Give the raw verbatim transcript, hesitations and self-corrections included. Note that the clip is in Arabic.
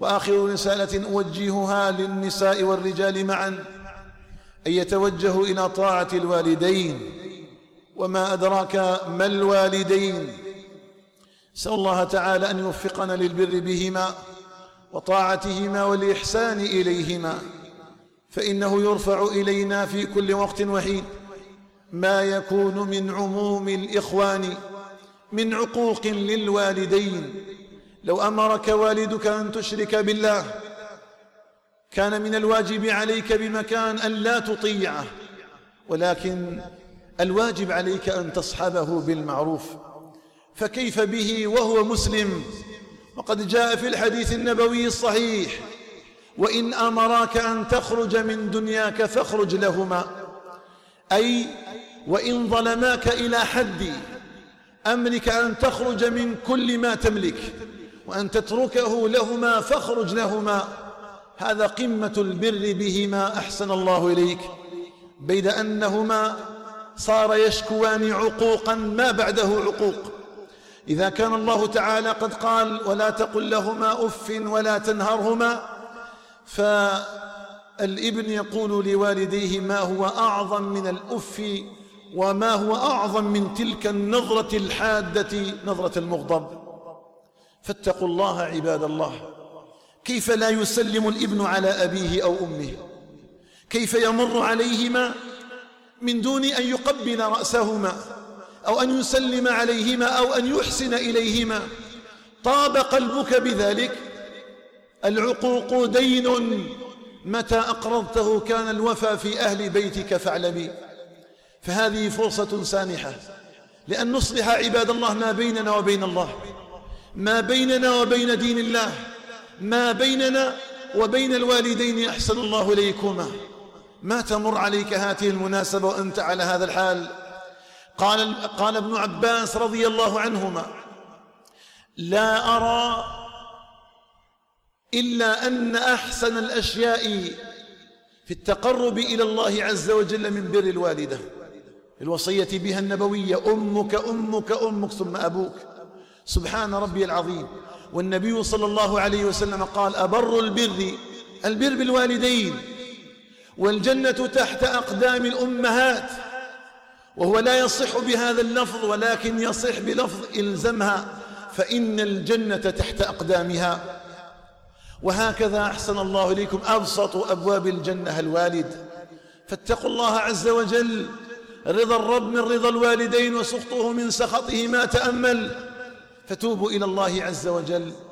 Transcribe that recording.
وآخر رسالة أوجهها للنساء والرجال معا أن يتوجهوا إلى طاعة الوالدين، وما أدراك ما الوالدين. أسأل الله تعالى أن يوفقنا للبر بهما وطاعتهما والإحسان إليهما، فإنه يرفع إلينا في كل وقت وحين ما يكون من عموم الإخوان من عقوق للوالدين. لو أمرك والدك أن تشرك بالله كان من الواجب عليك بمكان أن لا تطيعه، ولكن الواجب عليك أن تصحبه بالمعروف، فكيف به وهو مسلم؟ وقد جاء في الحديث النبوي الصحيح: وإن أمراك أن تخرج من دنياك فاخرج لهما، أي وإن ظلماك إلى حد أمرك أن تخرج من كل ما تملك وأن تتركه لهما فاخرج لهما. هذا قمة البر بهما، أحسن الله إليك، بيد أنهما صار يشكوان عقوقا ما بعده عقوق. إذا كان الله تعالى قد قال: ولا تقل لهما أف ولا تنهرهما، فالابن يقول لوالديه ما هو أعظم من الأف وما هو أعظم من تلك النظرة الحادة، نظرة المغضب. فاتقوا الله عباد الله. كيف لا يسلم الابن على أبيه أو أمه؟ كيف يمر عليهما من دون أن يقبل رأسهما أو أن يسلم عليهما أو أن يحسن إليهما؟ طاب قلبك بذلك؟ العقوق دين متى أقرضته كان الوفى في أهل بيتك فاعلمي. فهذه فرصة سانحة لأن نصلح عباد الله ما بيننا وبين الله، ما بيننا وبين دين الله، ما بيننا وبين الوالدين. أحسن الله إليكما. ما تمر عليك هذه المناسبة وأنت على هذا الحال؟ قال, قال ابن عباس رضي الله عنهما: لا أرى إلا أن أحسن الأشياء في التقرب إلى الله عز وجل من بر الوالدة، الوصية بها النبوية: أمك أمك أمك ثم أبوك. سبحان ربي العظيم. والنبي صلى الله عليه وسلم قال: أبر البر البر بالوالدين، والجنة تحت أقدام الأمهات. وهو لا يصح بهذا اللفظ، ولكن يصح بلفظ إلزمها، فإن الجنة تحت أقدامها. وهكذا أحسن الله إليكم أبسط أبواب الجنة الوالد. فاتقوا الله عز وجل. رضا الرب من رضا الوالدين وسخطه من سخطه ما تأمل. فتوبوا إلى الله عز وجل